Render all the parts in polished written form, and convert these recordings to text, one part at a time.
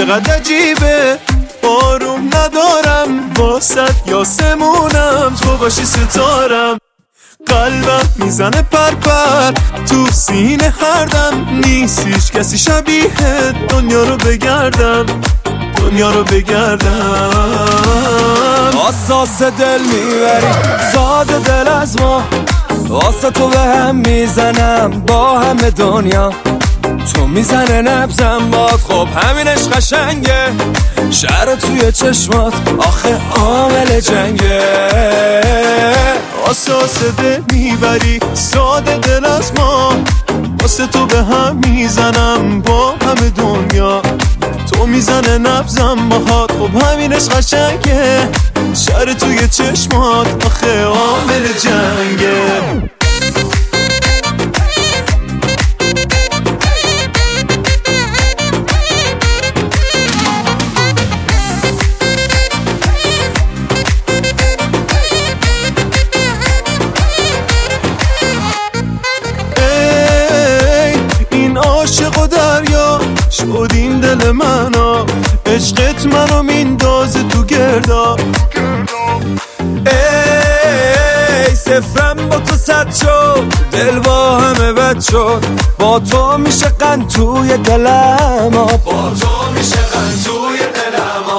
چقدر عجیبه آروم ندارم واسد یاسمونم تو باشی ستارم قلبم میزنه پرپر تو سینه هردم نیست هیچ کسی شبیه دنیا رو بگردم اساس دل میبری زاد دل از ما واسه تو به هم میزنم با همه دنیا تو میزنه نبزم باد خب همینش قشنگه شهر توی چشمات آخه عامل جنگه اساس دل میبری ساده دل از ما واسه تو به هم میزنم با همه دنیا تو میزنه نبزم باهات خب همینش قشنگه شهر توی چشمات آخه عامل جنگه عاشق و دریا شدیم دل منو عشقت منو میندازه تو گردا ای صفرم با تو صد شد دل با همه بد شد با تو میشه قند توی دلم با تو میشه قند توی دلم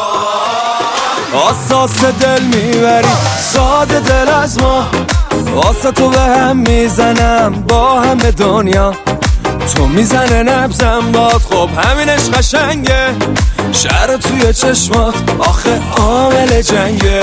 اساس دل میبری ساده دل از ما واسه تو به هم میزنم با همه دنیا تو میزنه نبزم باد خب همینش قشنگه شهر توی چشمات آخه عامل جنگه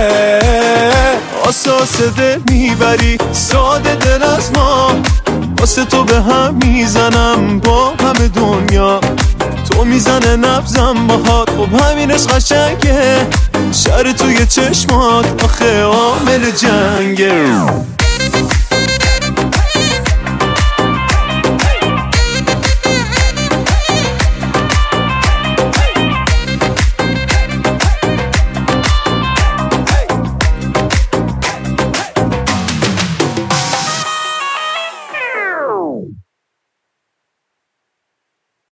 اساس دل میبری ساده دل از ما واسه تو به هم میزنم با همه دنیا تو میزنه نبزم باهات خب همینش قشنگه شهر توی چشمات آخه عامل جنگه